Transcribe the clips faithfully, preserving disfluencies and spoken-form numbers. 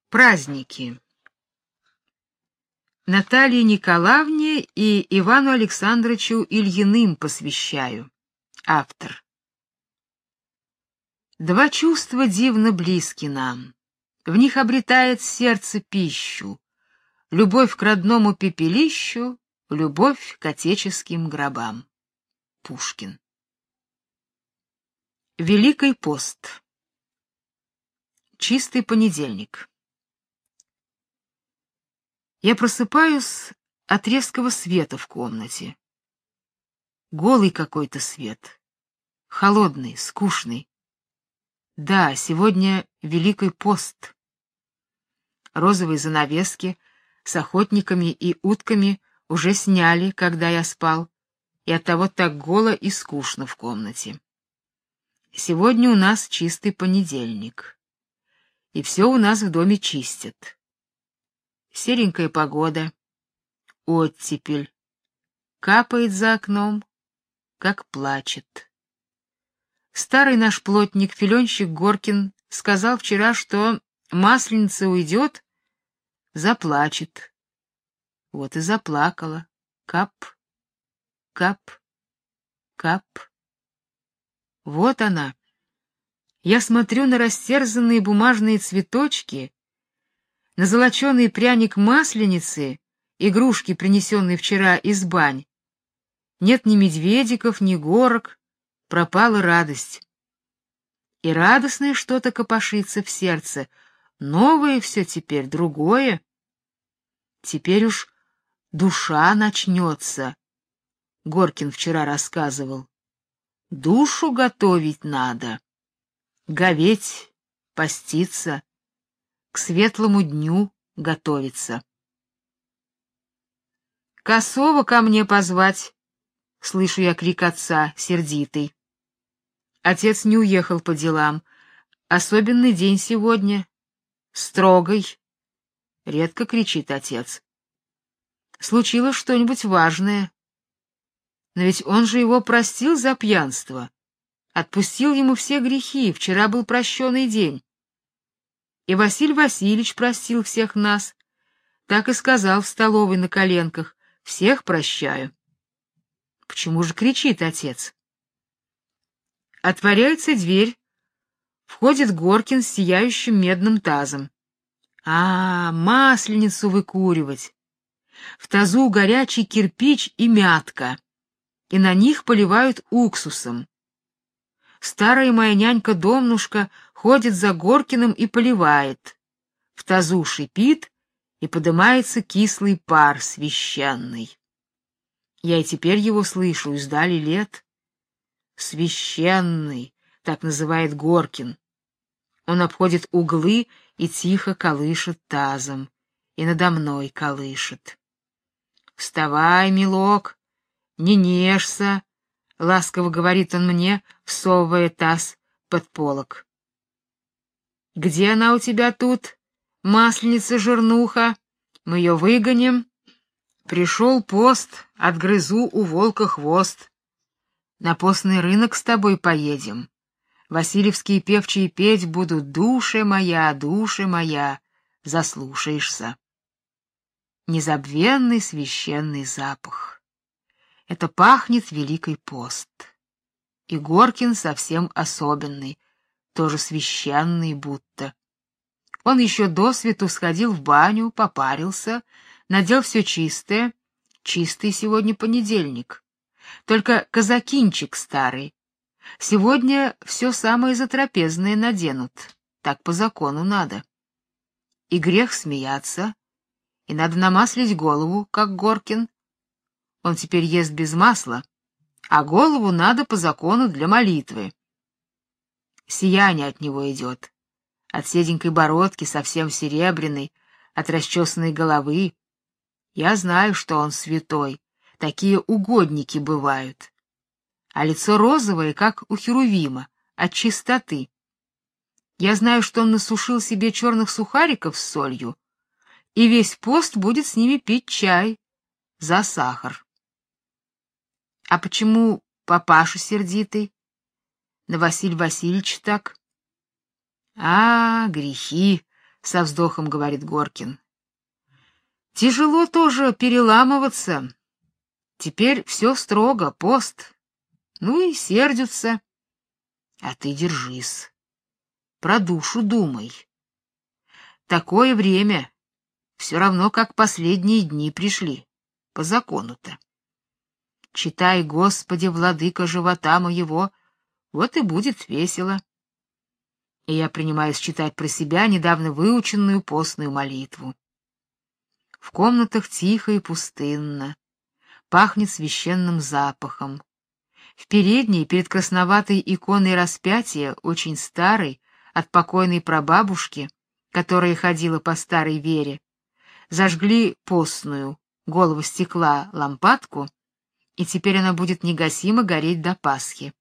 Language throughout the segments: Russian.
Праздники. Наталье Николаевне и Ивану Александровичу Ильиным посвящаю. Автор. Два чувства дивно близки нам. В них обретает сердце пищу. Любовь к родному пепелищу, любовь к отеческим гробам. Пушкин. Великий пост. Чистый понедельник. Я просыпаюсь от резкого света в комнате. Голый какой-то свет. Холодный, скучный. Да, сегодня Великий пост. Розовые занавески с охотниками и утками уже сняли, когда я спал, и оттого так голо и скучно в комнате. Сегодня у нас чистый понедельник. И все у нас в доме чистят. Серенькая погода, оттепель, капает за окном, как плачет. Старый наш плотник, филёнщик Горкин, сказал вчера, что масленица уйдет, заплачет. Вот и заплакала. Кап, кап, кап. Вот она. Я смотрю на растерзанные бумажные цветочки, на золоченый пряник масленицы, игрушки, принесенные вчера из бань. Нет ни медведиков, ни горок, пропала радость. И радостное что-то копошится в сердце, новое все теперь, другое. Теперь уж душа начнется. Горкин вчера рассказывал. Душу готовить надо, говеть, поститься, к светлому дню готовиться. Косова ко мне позвать, слышу я крик отца, сердитый. Отец не уехал по делам. Особенный день сегодня, строгой. Редко кричит отец. Случилось что-нибудь важное. Но ведь он же его простил за пьянство. Отпустил ему все грехи, вчера был прощенный день. И Василий Васильевич простил всех нас. Так и сказал в столовой на коленках: всех прощаю. Почему же кричит отец? Отворяется дверь. Входит Горкин с сияющим медным тазом. А, масленицу выкуривать. В тазу горячий кирпич и мятка, и на них поливают уксусом. Старая моя нянька-домнушка ходит за Горкиным и поливает. В тазу шипит, и подымается кислый пар священный. Я и теперь его слышу издали лет. Священный, так называет Горкин. Он обходит углы и тихо колышет тазом, и надо мной колышет. Вставай, милок, не нежься, ласково говорит он мне, всовывая таз под полог. Где она у тебя тут, масленица-жирнуха? Мы ее выгоним. Пришел пост, отгрызу у волка хвост. На постный рынок с тобой поедем. Васильевские певчие петь будут: душа моя, душа моя, заслушаешься. Незабвенный священный запах. Это пахнет Великий пост. И Горкин совсем особенный, тоже священный будто. Он еще досвету сходил в баню, попарился, надел все чистое. Чистый сегодня понедельник. Только казакинчик старый. Сегодня все самое затрапезное наденут. Так по закону надо. И грех смеяться, и надо намаслить голову, как Горкин. Он теперь ест без масла, а голову надо по закону для молитвы. Сияние от него идет. От седенькой бородки, совсем серебряной, от расчесанной головы. Я знаю, что он святой. Такие угодники бывают. А лицо розовое, как у Херувима, от чистоты. Я знаю, что он насушил себе черных сухариков с солью, и весь пост будет с ними пить чай за сахар. А почему папаша сердитый? На Василия Васильевича так? А, грехи, — со вздохом говорит Горкин. Тяжело тоже переламываться. Теперь все строго, пост. Ну и сердятся. А ты держись. Про душу думай. Такое время, все равно как последние дни пришли, по закону-то. Читай, Господи, владыка живота моего, вот и будет весело. И я принимаюсь читать про себя недавно выученную постную молитву. В комнатах тихо и пустынно, пахнет священным запахом. В передней перед красноватой иконой распятия, очень старой, от покойной прабабушки, которая ходила по старой вере, зажгли постную, голову стекла, лампадку, и теперь она будет негасимо гореть до Пасхи.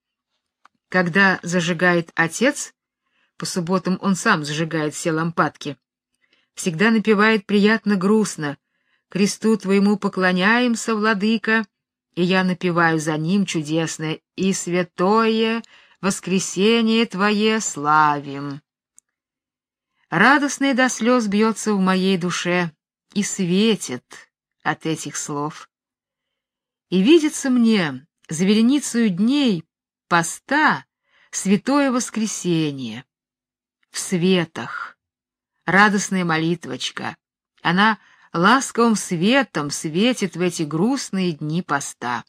Когда зажигает отец, по субботам он сам зажигает все лампадки, всегда напевает приятно грустно: «Кресту твоему поклоняемся, владыка», и я напеваю за ним чудесное: «И святое воскресение твое славим». Радостно и до слез бьется в моей душе и светит от этих слов. И видится мне за вереницею дней поста святое воскресенье в светах, радостная молитвочка. Она ласковым светом светит в эти грустные дни поста.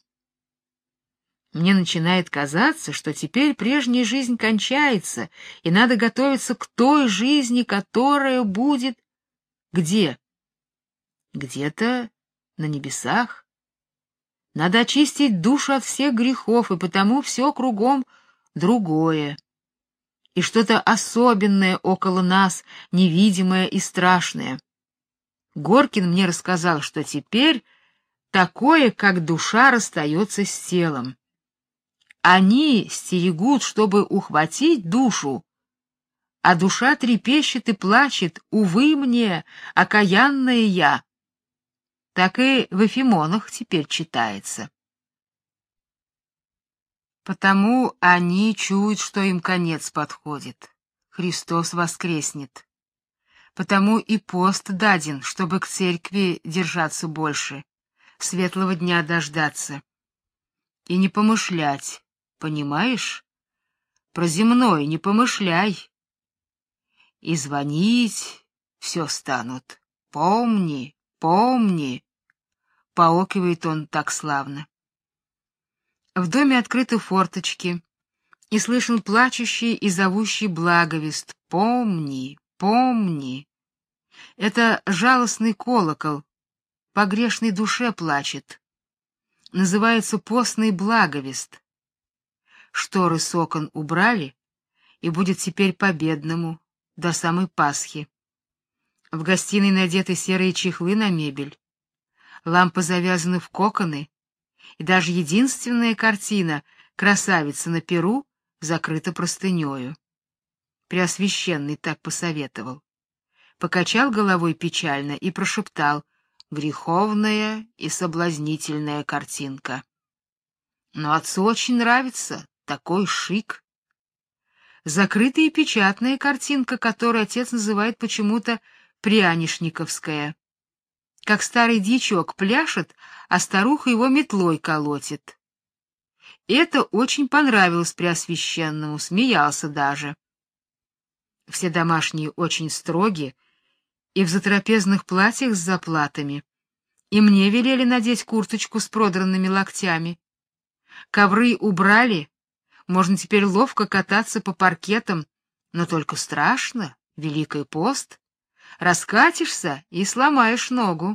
Мне начинает казаться, что теперь прежняя жизнь кончается, и надо готовиться к той жизни, которая будет где? Где-то на небесах. Надо очистить душу от всех грехов, и потому все кругом другое. И что-то особенное около нас, невидимое и страшное. Горкин мне рассказал, что теперь такое, как душа расстается с телом. Они стерегут, чтобы ухватить душу, а душа трепещет и плачет: увы мне, окаянная я. Так и в Эфимонах теперь читается. Потому они чуют, что им конец подходит. Христос воскреснет. Потому и пост даден, чтобы к церкви держаться больше, светлого дня дождаться. И не помышлять, понимаешь? Про земное не помышляй. И звонить все станут. Помни, помни. Поокивает он так славно. В доме открыты форточки, и слышен плачущий и зовущий благовест: помни, помни. Это жалостный колокол, по грешной душе плачет. Называется постный благовест. Шторы с окон убрали, и будет теперь по-бедному, до самой Пасхи. В гостиной надеты серые чехлы на мебель. Лампы завязаны в коконы, и даже единственная картина «Красавица на перу» закрыта простынёю. Преосвященный так посоветовал. Покачал головой печально и прошептал: греховная и соблазнительная картинка. Но отцу очень нравится такой шик. Закрытая и печатная картинка, которую отец называет почему-то прянишниковская. Как старый дьячок пляшет, а старуха его метлой колотит. Это очень понравилось Преосвященному, смеялся даже. Все домашние очень строги и в затрапезных платьях с заплатами. И мне велели надеть курточку с продранными локтями. Ковры убрали, можно теперь ловко кататься по паркетам, но только страшно, Великий пост. Раскатишься и сломаешь ногу.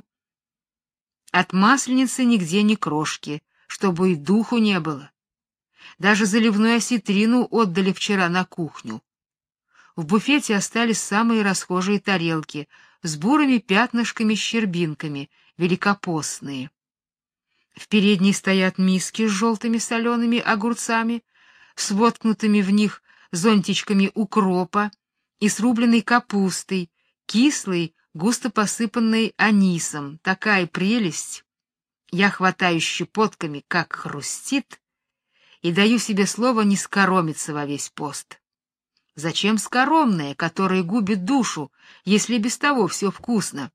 От масленицы нигде ни крошки, чтобы и духу не было. Даже заливную осетрину отдали вчера на кухню. В буфете остались самые расхожие тарелки с бурыми пятнышками-щербинками, великопостные. В передней стоят миски с желтыми солеными огурцами, с воткнутыми в них зонтичками укропа и с рубленой капустой, кислой, густо посыпанной анисом. Такая прелесть! Я хватаю щепотками, как хрустит, и даю себе слово не скоромиться во весь пост. Зачем скоромное, которое губит душу, если без того все вкусно?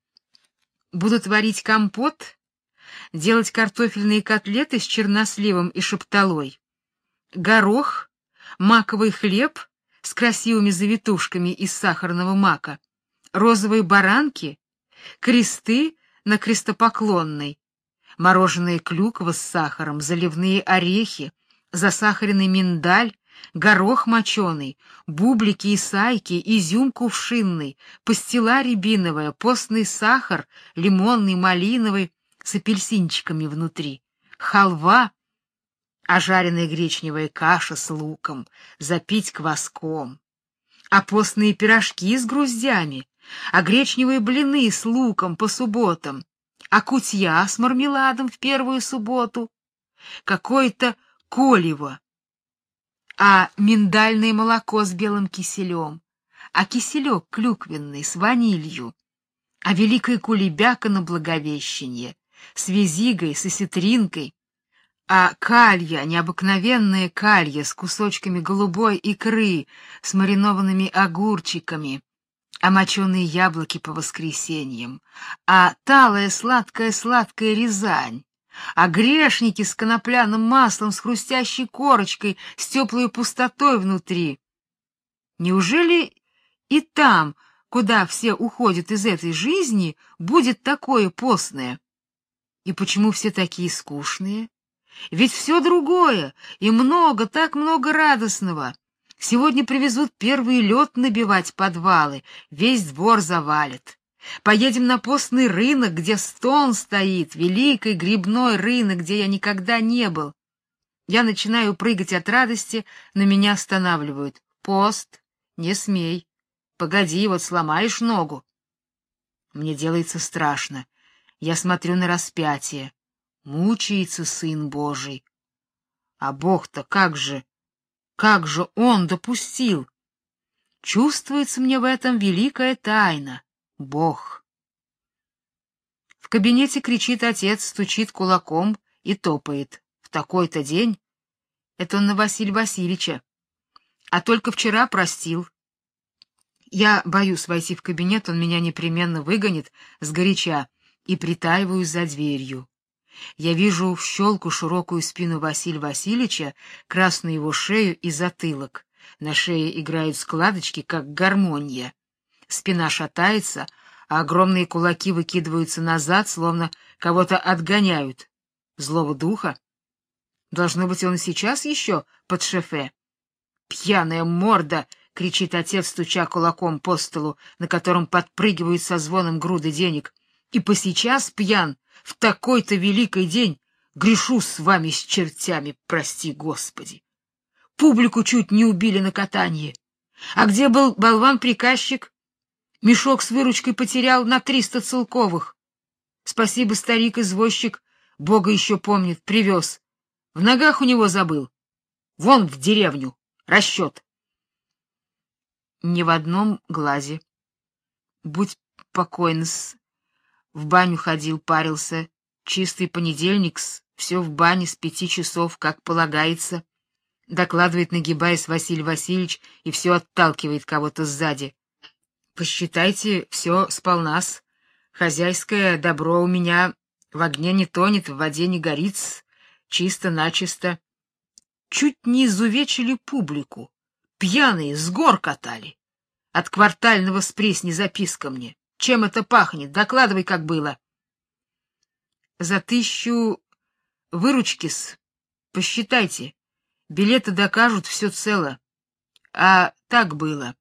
Будут варить компот, делать картофельные котлеты с черносливом и шепталой, горох, маковый хлеб с красивыми завитушками из сахарного мака, розовые баранки, кресты на крестопоклонной, мороженая клюква с сахаром, заливные орехи, засахаренный миндаль, горох моченый, бублики и сайки, изюм кувшинный, пастила рябиновая, постный сахар, лимонный, малиновый, с апельсинчиками внутри, халва, а жареная гречневая каша с луком, запить кваском, а постные пирожки с груздями, а гречневые блины с луком по субботам, а кутья с мармеладом в первую субботу, какое-то колево, а миндальное молоко с белым киселем, а киселек клюквенный с ванилью, а великая кулебяка на Благовещение с визигой, с осетринкой, а калья, необыкновенная калья с кусочками голубой икры, с маринованными огурчиками, а моченые яблоки по воскресеньям, а талая сладкая-сладкая Рязань, а грешники с конопляным маслом, с хрустящей корочкой, с теплой пустотой внутри. Неужели и там, куда все уходят из этой жизни, будет такое постное? И почему все такие скучные? Ведь все другое, и много, так много радостного. Сегодня привезут первый лед набивать подвалы, весь двор завалит. Поедем на постный рынок, где стон стоит, великий грибной рынок, где я никогда не был. Я начинаю прыгать от радости, но меня останавливают. Пост, не смей. Погоди, вот сломаешь ногу. Мне делается страшно. Я смотрю на распятие. Мучается Сын Божий. А Бог-то как же, как же Он допустил? Чувствуется мне в этом великая тайна. Бог. В кабинете кричит отец, стучит кулаком и топает. В такой-то день. Это он на Василия Васильевича. А только вчера простил. Я боюсь войти в кабинет, он меня непременно выгонит сгоряча, и притаиваюсь за дверью. Я вижу в щелку широкую спину Василия Васильевича, красную его шею и затылок. На шее играют складочки, как гармония. Спина шатается, а огромные кулаки выкидываются назад, словно кого-то отгоняют. Злого духа? Должно быть, он и сейчас еще под шофе. «Пьяная морда!» — кричит отец, стуча кулаком по столу, на котором подпрыгивают со звоном груды денег. «И посейчас пьян, в такой-то великий день, грешу с вами, с чертями, прости Господи! Публику чуть не убили на катании. А где был болван-приказчик? Мешок с выручкой потерял на триста целковых. Спасибо, старик-извозчик, Бога еще помнит, привез. В ногах у него забыл. Вон в деревню. Расчет. Ни в одном глазе. Будь покойно-с. В баню ходил, парился. Чистый понедельник-с. Все в бане с пяти часов, как полагается. Докладывает, нагибаясь, Василий Васильевич, и все отталкивает кого-то сзади. Посчитайте, все сполна-с. Хозяйское добро у меня в огне не тонет, в воде не горит, чисто-начисто. Чуть не изувечили публику. Пьяные с гор катали. От квартального с пресни записка мне. Чем это пахнет? Докладывай, как было. За тысячу выручки-с. Посчитайте. Билеты докажут, все цело. А так было.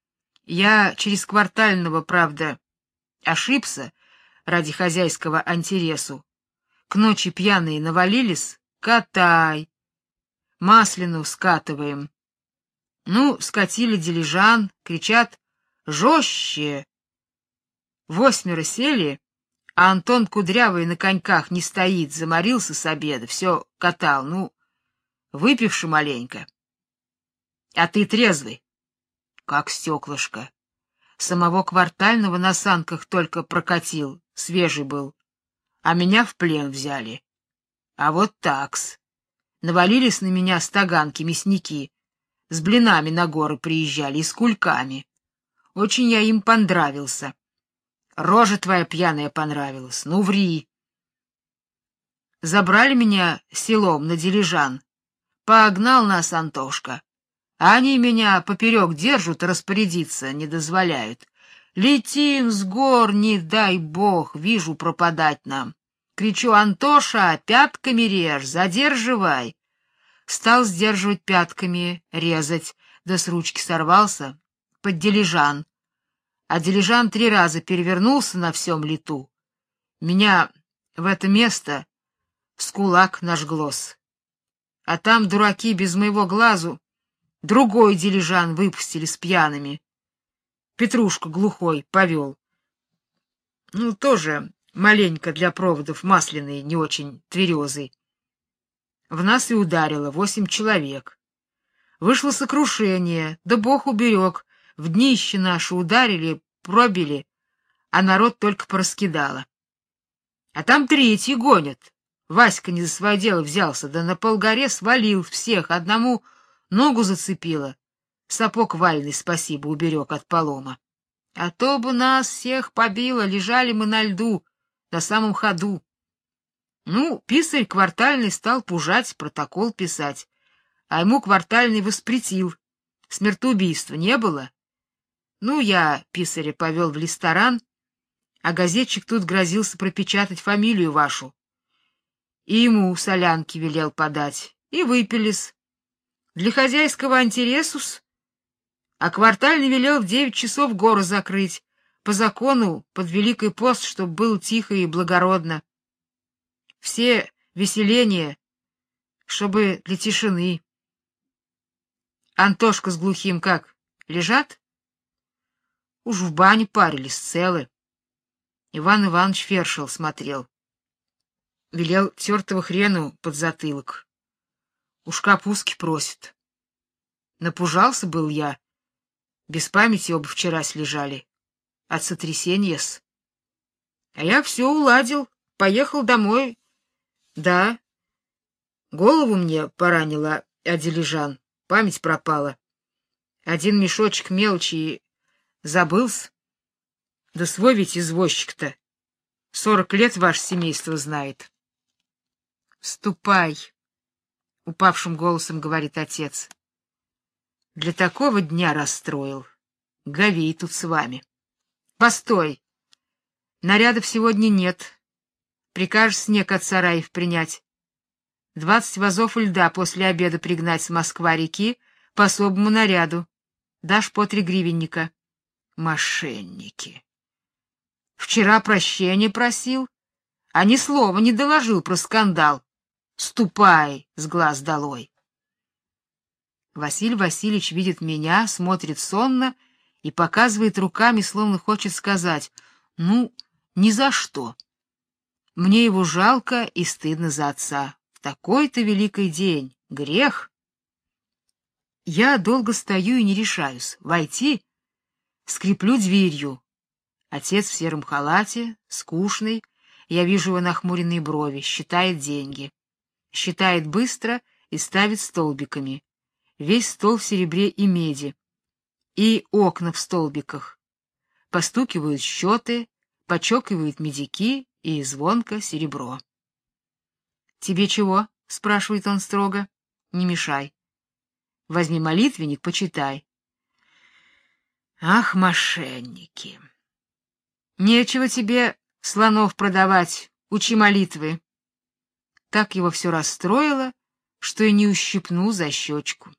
Я через квартального, правда, ошибся ради хозяйского антиресу. К ночи пьяные навалились, катай. Маслину скатываем. Ну, скатили дилижан, кричат «Жестче!». Восьмеро сели, а Антон Кудрявый на коньках не стоит, заморился с обеда, все катал, ну, выпивши маленько. А ты трезвый, как стеклышко. Самого квартального на санках только прокатил, свежий был, а меня в плен взяли. А вот такс. Навалились на меня с таганки мясники. с блинами на горы приезжали и с кульками. Очень я им понравился. Рожа твоя пьяная понравилась, ну ври. Забрали меня селом на дилижан. Погнал нас Антошка. Они меня поперек держат, распорядиться не дозволяют. Летим с гор, не дай бог, вижу, пропадать нам. Кричу: Антоша, пятками режь, задерживай. Стал сдерживать пятками, резать, да с ручки сорвался под дилижан. А дилижан три раза перевернулся на всем лету. Меня в это место с кулак нажглось. А там дураки без моего глазу другой дилижан выпустили с пьяными. Петрушка глухой повел. Ну, тоже маленько для проводов масляный, не очень тверезый. В нас и ударило восемь человек. Вышло сокрушение, да Бог уберег. В днище наши ударили, пробили, а народ только пораскидало. А там третий гонят. Васька не за свое дело взялся, да на полгоре свалил всех, одному ногу зацепило. Сапог вальный, спасибо, уберег от полома. А то бы нас всех побило, лежали мы на льду, на самом ходу. Ну, писарь квартальный стал пужать, протокол писать, а ему квартальный воспретил. Смертоубийства не было. Ну, я писаря повел в ресторан, а газетчик тут грозился пропечатать фамилию вашу. И ему солянки велел подать, и выпились. Для хозяйского интересус, а квартальный велел в девять часов горы закрыть, по закону, под Великий пост, чтоб было тихо и благородно. Все веселения, чтобы для тишины. Антошка с глухим как, лежат? Уж в бане парились целы. Иван Иванович Фершел смотрел. Велел тертого хрену под затылок. Уж капустки просит. Напужался был я. Без памяти оба вчерась лежали. От сотрясения-с. А я все уладил, поехал домой. Да. Голову мне поранила Адилижан, память пропала. Один мешочек мелочи забылся. Да свой ведь извозчик-то. Сорок лет ваше семейство знает. Ступай, упавшим голосом говорит отец. Для такого дня расстроил. Говей тут с вами. Постой. Нарядов сегодня нет. Прикажешь снег от сараев принять. Двадцать вазов льда после обеда пригнать с Москва-реки по особому наряду. Дашь по три гривенника. Мошенники. Вчера прощения просил, а ни слова не доложил про скандал. Ступай с глаз долой. Василий Васильевич видит меня, смотрит сонно и показывает руками, словно хочет сказать: ну, ни за что. Мне его жалко и стыдно за отца. В такой-то великий день грех. Я долго стою и не решаюсь войти, скреплю дверью. Отец в сером халате, скучный, я вижу его нахмуренные брови, считает деньги. Считает быстро и ставит столбиками. Весь стол в серебре и меди. И окна в столбиках. Постукивают счеты, почёкивают медики и звонко серебро. «Тебе чего?» — спрашивает он строго. «Не мешай. Возьми молитвенник, почитай». Ах, мошенники! Нечего тебе слонов продавать, учи молитвы. Так его все расстроило, что и не ущипнул за щечку.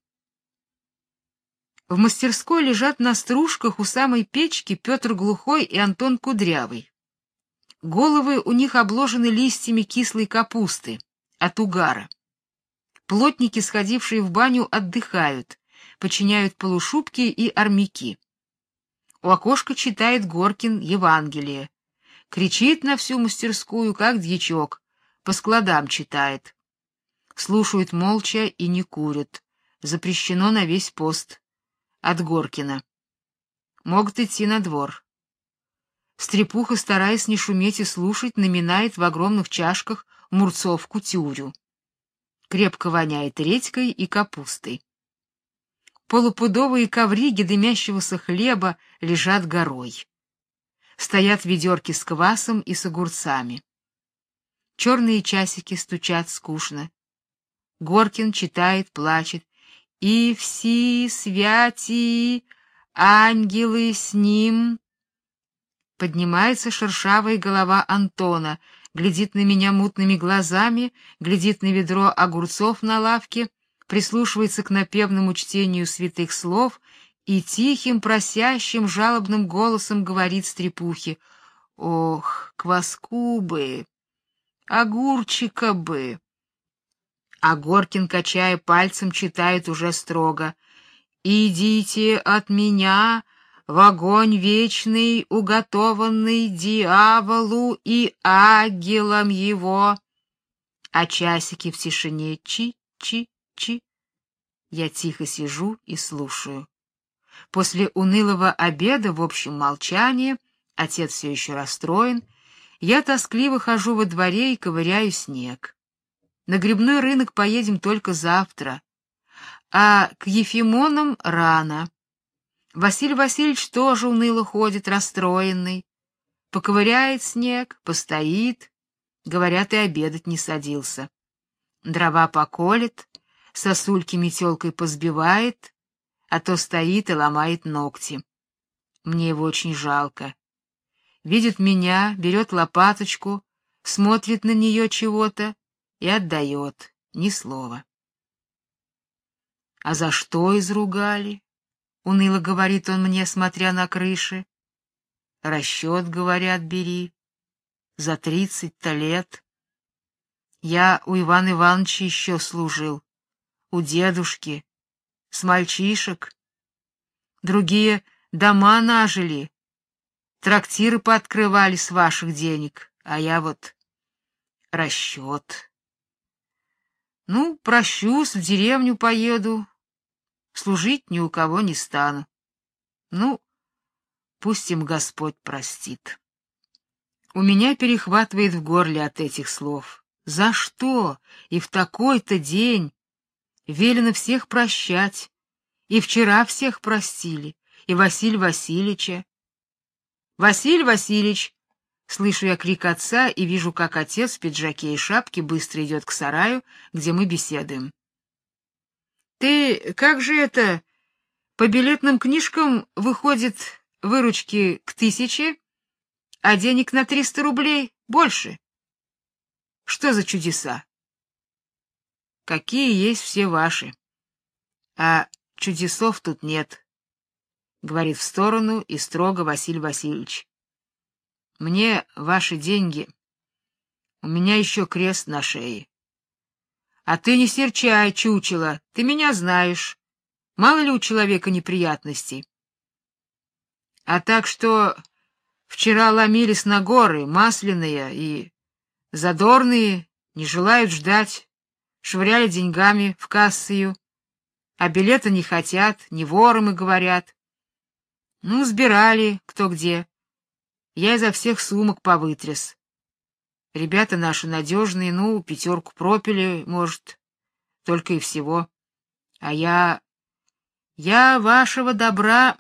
В мастерской лежат на стружках у самой печки Петр Глухой и Антон Кудрявый. Головы у них обложены листьями кислой капусты от угара. Плотники, сходившие в баню, отдыхают, починяют полушубки и армяки. У окошка читает Горкин Евангелие. Кричит на всю мастерскую, как дьячок, по складам читает. Слушают молча и не курят. Запрещено на весь пост. От Горкина. Могут идти на двор. Стрепуха, стараясь не шуметь и слушать, наминает в огромных чашках мурцовку-тюрю. Крепко воняет редькой и капустой. Полупудовые ковриги дымящегося хлеба лежат горой. Стоят ведерки с квасом и с огурцами. Черные часики стучат скучно. Горкин читает, плачет. «И все святи, ангелы с ним». Поднимается шершавая голова Антона, глядит на меня мутными глазами, глядит на ведро огурцов на лавке, прислушивается к напевному чтению святых слов и тихим, просящим, жалобным голосом говорит стрепухе: «Ох, кваску бы, огурчика бы». А Горкин, качая пальцем, читает уже строго: «Идите от меня в огонь вечный, уготованный дьяволу и ангелам его». А часики в тишине чи-чи-чи. Я тихо сижу и слушаю. После унылого обеда в общем молчании, отец все еще расстроен, я тоскливо хожу во дворе и ковыряю снег. На грибной рынок поедем только завтра, а к Ефимонам рано. Василий Васильевич тоже уныло ходит, расстроенный. Поковыряет снег, постоит, говорят, и обедать не садился. Дрова поколет, сосульки метелкой позбивает, а то стоит и ломает ногти. Мне его очень жалко. Видит меня, берет лопаточку, смотрит на нее чего-то и отдает, ни слова. — А за что изругали? — уныло говорит он мне, смотря на крыши. — Расчет, говорят, бери. За тридцать-то лет. Я у Ивана Ивановича еще служил, у дедушки, с мальчишек. Другие дома нажили, трактиры пооткрывали с ваших денег, а я вот расчет. Ну, прощусь, в деревню поеду, служить ни у кого не стану. Ну, пусть им Господь простит. У меня перехватывает в горле от этих слов. За что и в такой-то день велено всех прощать, и вчера всех простили, и Василия Васильевича. Василий Васильевич! Слышу я крик отца и вижу, как отец в пиджаке и шапке быстро идет к сараю, где мы беседуем. — Ты как же это, по билетным книжкам выходит выручки к тысяче, а денег на триста рублей больше? Что за чудеса? — Какие есть, все ваши. А чудесов тут нет, — говорит в сторону и строго Василий Васильевич. Мне ваши деньги, у меня еще крест на шее. А ты не серчай, чучело, ты меня знаешь. Мало ли у человека неприятностей. А так что вчера ломились на горы, масляные и задорные, не желают ждать, швыряли деньгами в кассию, а билета не хотят, не воромы, говорят. Ну, сбирали кто где. Я изо всех сумок повытряс. Ребята наши надежные, ну, пятерку пропили, может, только и всего. А я... я вашего добра...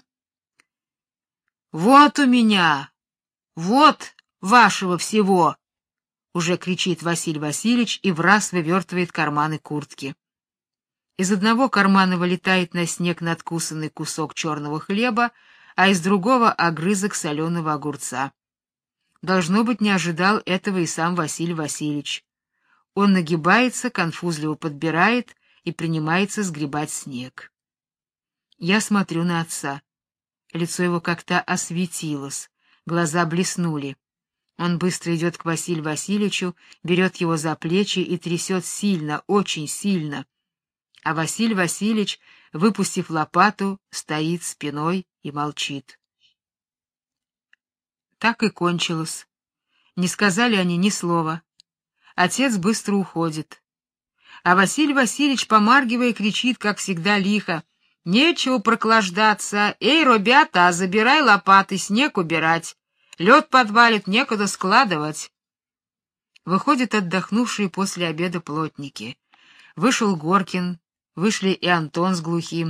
Вот у меня, вот вашего всего! Уже кричит Василий Васильевич и враз вывертывает карманы куртки. Из одного кармана вылетает на снег надкусанный кусок черного хлеба, а из другого — огрызок соленого огурца. Должно быть, не ожидал этого и сам Василий Васильевич. Он нагибается, конфузливо подбирает и принимается сгребать снег. Я смотрю на отца. Лицо его как-то осветилось, глаза блеснули. Он быстро идет к Василию Васильевичу, берет его за плечи и трясет сильно, очень сильно. А Василий Васильевич, выпустив лопату, стоит спиной и молчит. Так и кончилось. Не сказали они ни слова. Отец быстро уходит. А Василий Васильевич, помаргивая, кричит, как всегда, лихо: «Нечего проклаждаться! Эй, ребята, забирай лопаты, снег убирать! Лед подвалит, некуда складывать!» Выходят отдохнувшие после обеда плотники. Вышел Горкин, вышли и Антон с Глухим.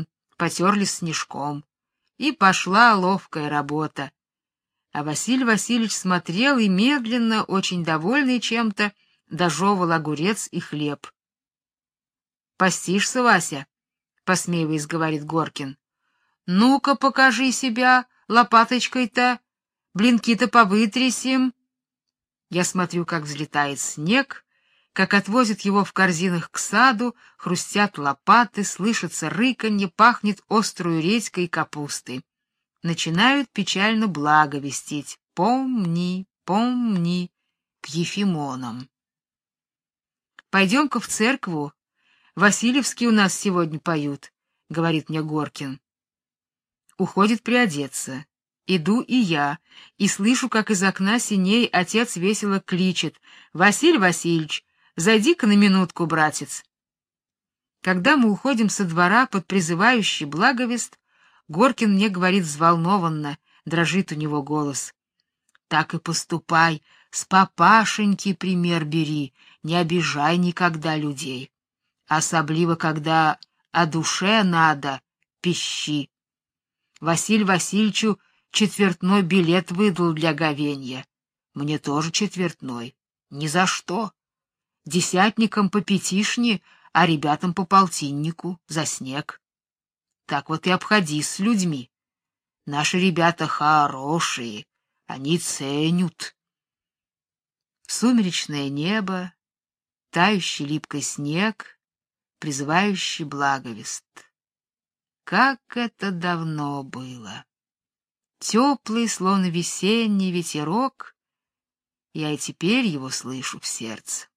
потерлись снежком, и пошла ловкая работа. А Василий Васильевич смотрел и медленно, очень довольный чем-то, дожевывал огурец и хлеб. «Постишься, Вася?» — посмеиваясь, говорит Горкин. «Ну-ка, покажи себя лопаточкой-то, блинки-то повытрясем». Я смотрю, как взлетает снег, как отвозят его в корзинах к саду, хрустят лопаты, слышится рыканье, пахнет острую редькой и капустой. Начинают печально благовестить: «Помни, помни», к Ефимонам. «Пойдем-ка в церкву, Васильевские у нас сегодня поют», — говорит мне Горкин. Уходит приодеться. Иду и я, и слышу, как из окна синей отец весело кличет: «Василий Васильевич, зайди-ка на минутку, братец». Когда мы уходим со двора под призывающий благовест, Горкин мне говорит взволнованно, дрожит у него голос: «Так и поступай, с папашеньки пример бери, не обижай никогда людей. Особливо, когда о душе надо, пищи. Василию Васильевичу четвертной билет выдал для говенья. Мне тоже четвертной. Ни за что. Десятникам по пятишне, а ребятам по полтиннику за снег. Так вот и обходись с людьми. Наши ребята хорошие, они ценят». Сумеречное небо, тающий липкий снег, призывающий благовест. Как это давно было! Теплый, словно весенний ветерок, я и теперь его слышу в сердце.